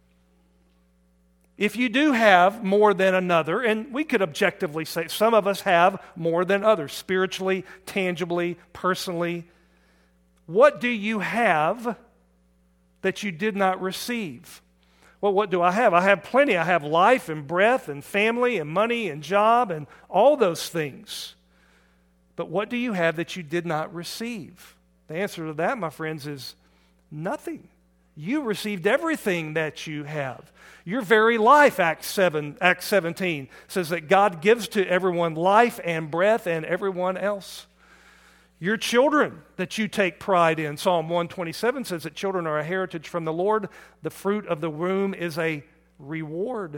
If you do have more than another, and we could objectively say some of us have more than others, spiritually, tangibly, personally, what do you have that you did not receive? Well, what do I have? I have plenty. I have life and breath and family and money and job and all those things. But what do you have that you did not receive? The answer to that, my friends, is nothing. You received everything that you have. Your very life, Acts 17, says that God gives to everyone life and breath and everyone else. Your children that you take pride in. Psalm 127 says that children are a heritage from the Lord. The fruit of the womb is a reward.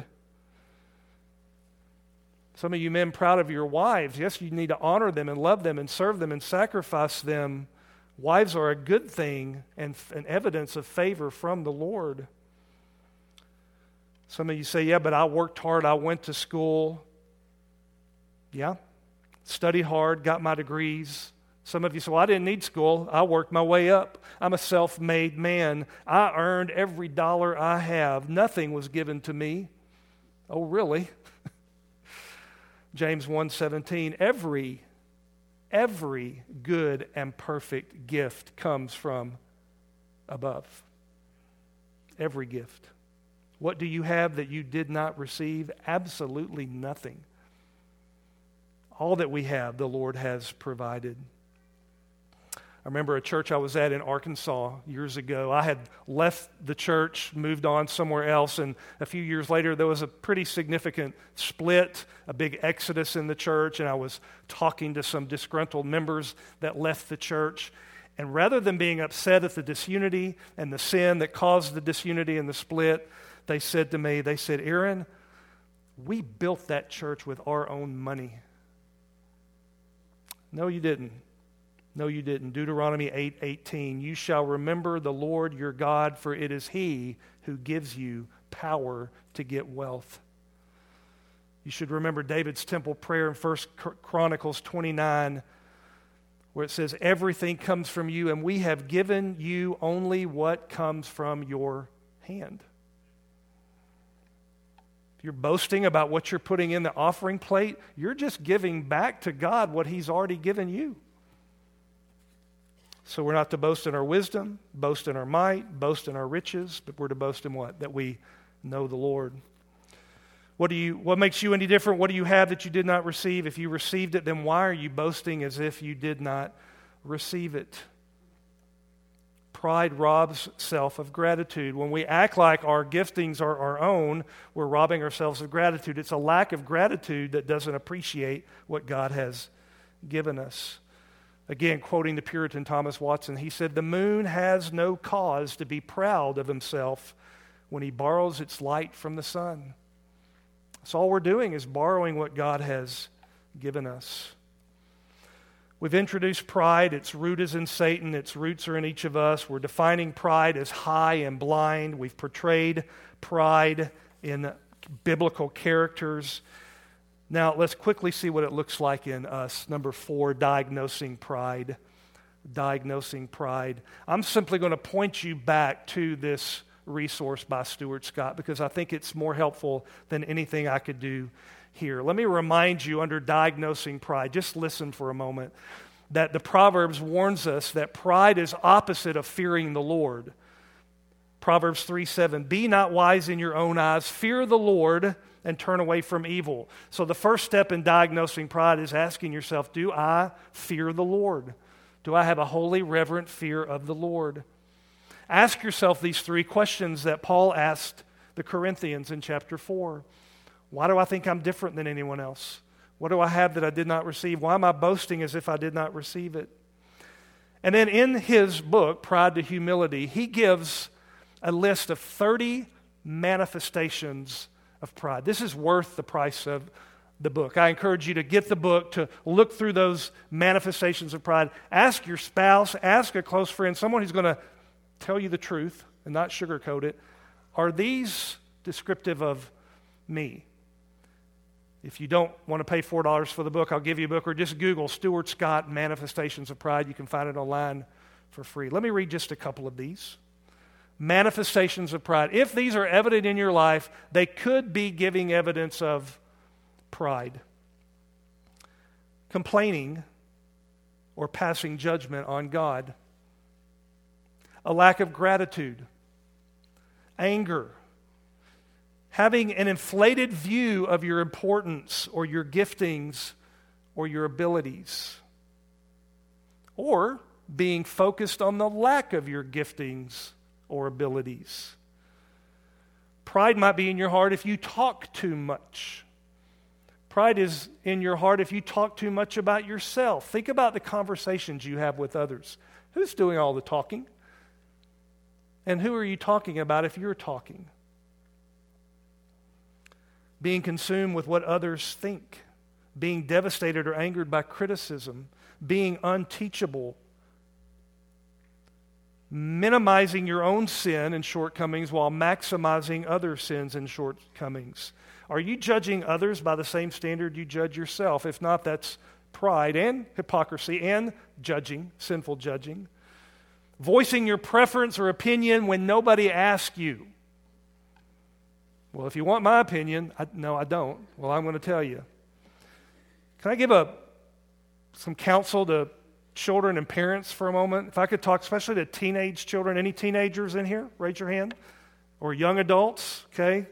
Some of you men proud of your wives. Yes, you need to honor them and love them and serve them and sacrifice them. Wives are a good thing and an evidence of favor from the Lord. Some of you say, yeah, but I worked hard. I went to school. Yeah, studied hard, got my degrees. Some of you say, well, I didn't need school. I worked my way up. I'm a self-made man. I earned every dollar I have. Nothing was given to me. Oh, really? James 1:17, every good and perfect gift comes from above. Every gift. What do you have that you did not receive? Absolutely nothing. All that we have, the Lord has provided. I remember a church I was at in Arkansas years ago. I had left the church, moved on somewhere else, and a few years later there was a pretty significant split, a big exodus in the church, and I was talking to some disgruntled members that left the church. And rather than being upset at the disunity and the sin that caused the disunity and the split, they said to me, Aaron, we built that church with our own money. No, you didn't. No, you didn't. Deuteronomy 8:18, you shall remember the Lord your God, for it is He who gives you power to get wealth. You should remember David's temple prayer in 1 Chronicles 29, where it says, everything comes from you, and we have given you only what comes from your hand. If you're boasting about what you're putting in the offering plate, you're just giving back to God what He's already given you. So we're not to boast in our wisdom, boast in our might, boast in our riches, but we're to boast in what? That we know the Lord. What makes you any different? What do you have that you did not receive? If you received it, then why are you boasting as if you did not receive it? Pride robs self of gratitude. When we act like our giftings are our own, we're robbing ourselves of gratitude. It's a lack of gratitude that doesn't appreciate what God has given us. Again, quoting the Puritan Thomas Watson, he said, the moon has no cause to be proud of himself when he borrows its light from the sun. So all we're doing is borrowing what God has given us. We've introduced pride. Its root is in Satan. Its roots are in each of us. We're defining pride as high and blind. We've portrayed pride in biblical characters. Now, let's quickly see what it looks like in us. Number 4, diagnosing pride. Diagnosing pride. I'm simply going to point you back to this resource by Stuart Scott because I think it's more helpful than anything I could do here. Let me remind you under diagnosing pride, just listen for a moment, that the Proverbs warns us that pride is opposite of fearing the Lord. Proverbs 3:7, be not wise in your own eyes, fear the Lord and turn away from evil. So the first step in diagnosing pride is asking yourself, do I fear the Lord? Do I have a holy, reverent fear of the Lord? Ask yourself these 3 questions that Paul asked the Corinthians in chapter 4. Why do I think I'm different than anyone else? What do I have that I did not receive? Why am I boasting as if I did not receive it? And then in his book, Pride to Humility, he gives a list of 30 manifestations of pride. This is worth the price of the book. I encourage you to get the book, to look through those manifestations of pride. Ask your spouse, ask a close friend, someone who's going to tell you the truth and not sugarcoat it. Are these descriptive of me? If you don't want to pay $4 for the book, I'll give you a book, or just Google Stuart Scott Manifestations of Pride. You can find it online for free. Let me read just a couple of these. Manifestations of pride. If these are evident in your life, they could be giving evidence of pride. Complaining or passing judgment on God. A lack of gratitude. Anger. Having an inflated view of your importance or your giftings or your abilities. Or being focused on the lack of your giftings or abilities. Pride might be in your heart if you talk too much. Pride is in your heart if you talk too much about yourself. Think about the conversations you have with others. Who's doing all the talking? And who are you talking about if you're talking? Being consumed with what others think. Being devastated or angered by criticism. Being unteachable. Minimizing your own sin and shortcomings while maximizing other sins and shortcomings. Are you judging others by the same standard you judge yourself? If not, that's pride and hypocrisy and judging, sinful judging. Voicing your preference or opinion when nobody asks you. Well, if you want my opinion, no, I don't. Well, I'm going to tell you. Can I give some counsel to children and parents for a moment? If I could talk especially to teenage children. Any teenagers in here? Raise your hand. Or young adults, okay?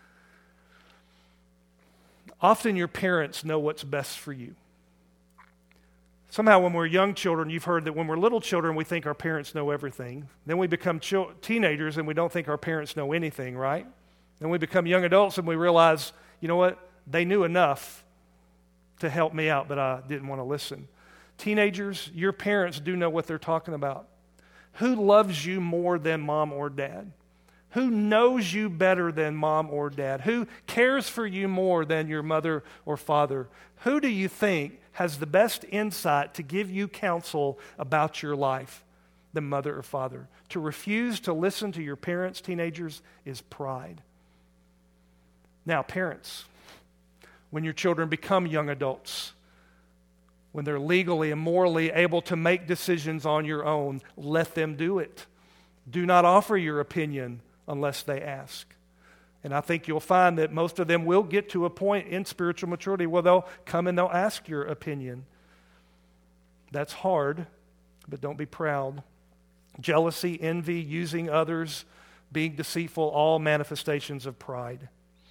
Often your parents know what's best for you. Somehow when we're young children, you've heard that when we're little children, we think our parents know everything. Then we become teenagers and we don't think our parents know anything, right? Then we become young adults and we realize, you know what? They knew enough to help me out, but I didn't want to listen. Teenagers, your parents do know what they're talking about. Who loves you more than mom or dad? Who knows you better than mom or dad? Who cares for you more than your mother or father? Who do you think has the best insight to give you counsel about your life than mother or father? To refuse to listen to your parents, teenagers, is pride. Now, parents, when your children become young adults, when they're legally and morally able to make decisions on your own, let them do it. Do not offer your opinion unless they ask. And I think you'll find that most of them will get to a point in spiritual maturity where they'll come and they'll ask your opinion. That's hard, but don't be proud. Jealousy, envy, using others, being deceitful, all manifestations of pride.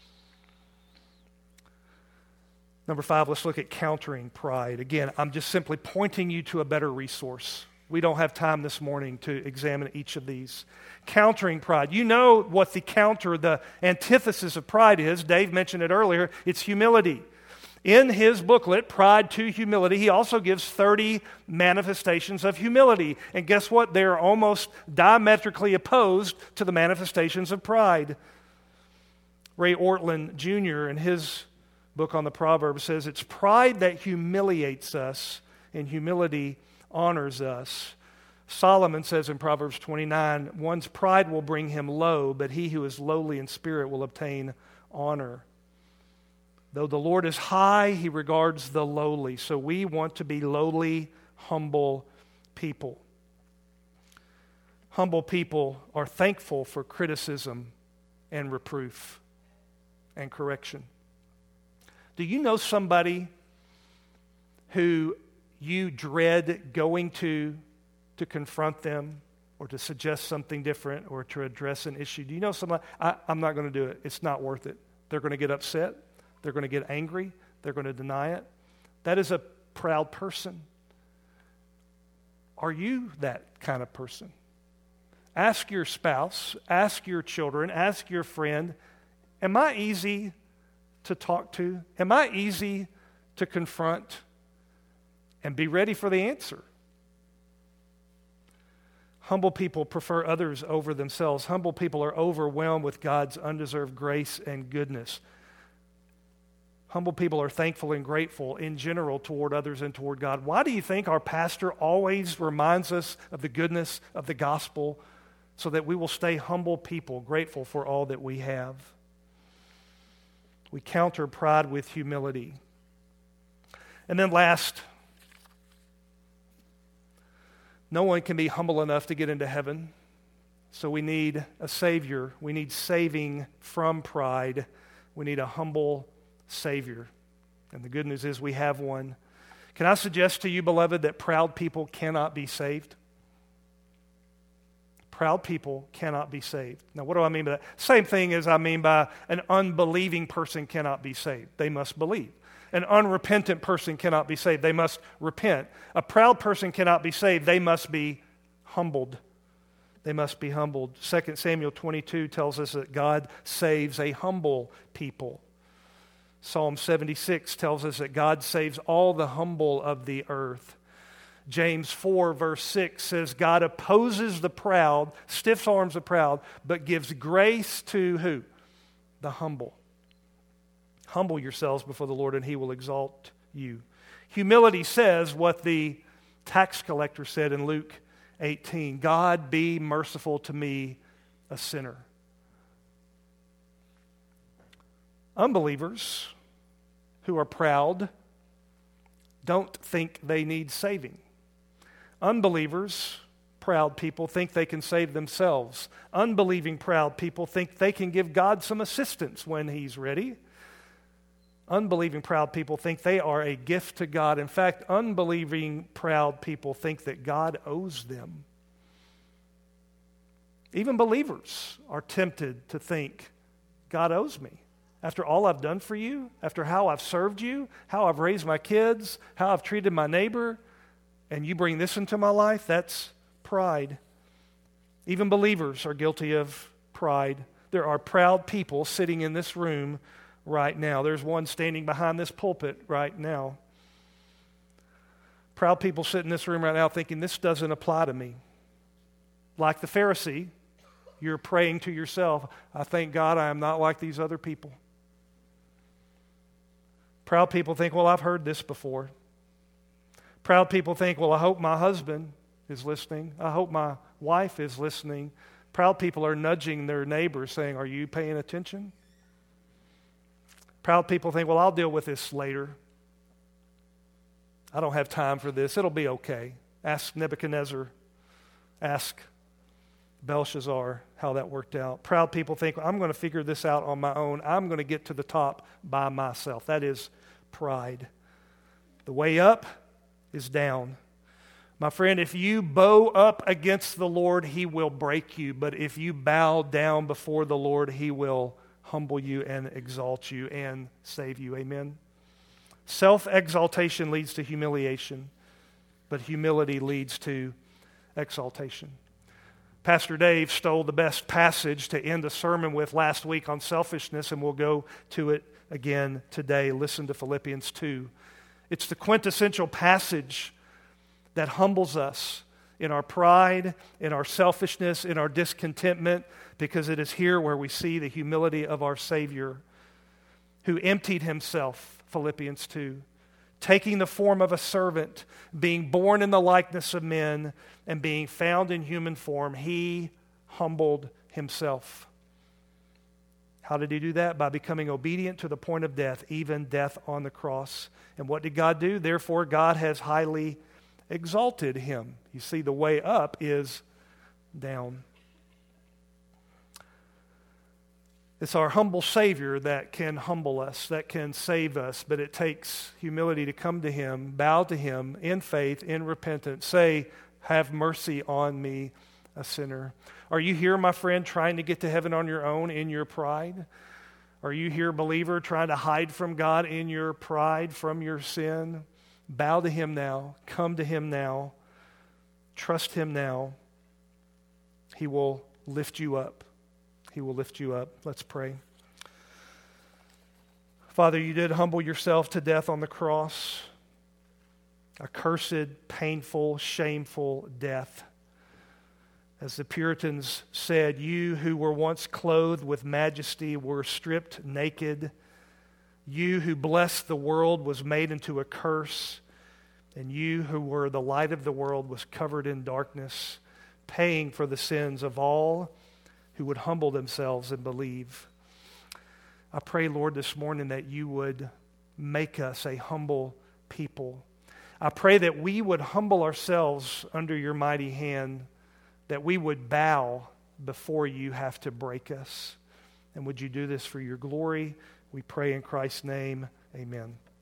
Number 5, let's look at countering pride. Again, I'm just simply pointing you to a better resource. We don't have time this morning to examine each of these. Countering pride. You know what the antithesis of pride is. Dave mentioned it earlier. It's humility. In his booklet, Pride to Humility, he also gives 30 manifestations of humility. And guess what? They're almost diametrically opposed to the manifestations of pride. Ray Ortlund Jr. in his book on the Proverbs says, it's pride that humiliates us, and humility honors us. Solomon says in Proverbs 29, one's pride will bring him low, but he who is lowly in spirit will obtain honor. Though the Lord is high, he regards the lowly. So we want to be lowly, humble people. Humble people are thankful for criticism and reproof and correction. Do you know somebody who you dread going to confront them or to suggest something different or to address an issue? Do you know somebody? I'm not going to do it. It's not worth it. They're going to get upset. They're going to get angry. They're going to deny it. That is a proud person. Are you that kind of person? Ask your spouse, ask your children, ask your friend, am I easy to talk to? Am I easy to confront? And be ready for the answer. Humble people prefer others over themselves. Humble people are overwhelmed with God's undeserved grace and goodness. Humble people are thankful and grateful in general toward others and toward God. Why do you think our pastor always reminds us of the goodness of the gospel so that we will stay humble people, grateful for all that we have? We counter pride with humility. And then last, no one can be humble enough to get into heaven. So we need a Savior. We need saving from pride. We need a humble Savior. And the good news is we have one. Can I suggest to you, beloved, that proud people cannot be saved? Proud people cannot be saved. Now, what do I mean by that? Same thing as I mean by an unbelieving person cannot be saved. They must believe. An unrepentant person cannot be saved. They must repent. A proud person cannot be saved. They must be humbled. They must be humbled. 2 Samuel 22 tells us that God saves a humble people. Psalm 76 tells us that God saves all the humble of the earth. James 4, verse 6 says, God opposes the proud, stiff arms the proud, but gives grace to who? The humble. Humble yourselves before the Lord, and He will exalt you. Humility says what the tax collector said in Luke 18, God, be merciful to me, a sinner. Unbelievers who are proud don't think they need saving. Unbelievers, proud people, think they can save themselves. Unbelieving proud people think they can give God some assistance when He's ready. Unbelieving proud people think they are a gift to God. In fact, unbelieving proud people think that God owes them. Even believers are tempted to think, God owes me. After all I've done for you, after how I've served you, how I've raised my kids, how I've treated my neighbor, and you bring this into my life, that's pride. Even believers are guilty of pride. There are proud people sitting in this room right now. There's one standing behind this pulpit right now. Proud people sit in this room right now thinking, this doesn't apply to me. Like the Pharisee, you're praying to yourself, I thank God I am not like these other people. Proud people think, well, I've heard this before. Proud people think, well, I hope my husband is listening. I hope my wife is listening. Proud people are nudging their neighbors saying, are you paying attention? Proud people think, well, I'll deal with this later. I don't have time for this. It'll be okay. Ask Nebuchadnezzar. Ask Belshazzar how that worked out. Proud people think, I'm going to figure this out on my own. I'm going to get to the top by myself. That is pride. The way up is down. My friend, if you bow up against the Lord, He will break you. But if you bow down before the Lord, He will humble you and exalt you and save you. Amen? Self-exaltation leads to humiliation, but humility leads to exaltation. Pastor Dave stole the best passage to end a sermon with last week on selfishness, and we'll go to it again today. Listen to Philippians 2. It's the quintessential passage that humbles us in our pride, in our selfishness, in our discontentment, because it is here where we see the humility of our Savior, who emptied Himself, Philippians 2, taking the form of a servant, being born in the likeness of men, and being found in human form, He humbled Himself. How did He do that? By becoming obedient to the point of death, even death on the cross. And what did God do? Therefore, God has highly exalted Him. You see, the way up is down. It's our humble Savior that can humble us, that can save us, but it takes humility to come to Him, bow to Him in faith, in repentance, say, have mercy on me, a sinner. Are you here, my friend, trying to get to heaven on your own in your pride? Are you here, believer, trying to hide from God in your pride, from your sin? Bow to Him now. Come to Him now. Trust Him now. He will lift you up. He will lift you up. Let's pray. Father, you did humble yourself to death on the cross. A cursed, painful, shameful death. As the Puritans said, you who were once clothed with majesty were stripped naked. You who blessed the world was made into a curse. And you who were the light of the world was covered in darkness, paying for the sins of all who would humble themselves and believe. I pray, Lord, this morning that you would make us a humble people. I pray that we would humble ourselves under your mighty hand, that we would bow before you have to break us. And would you do this for your glory? We pray in Christ's name. Amen.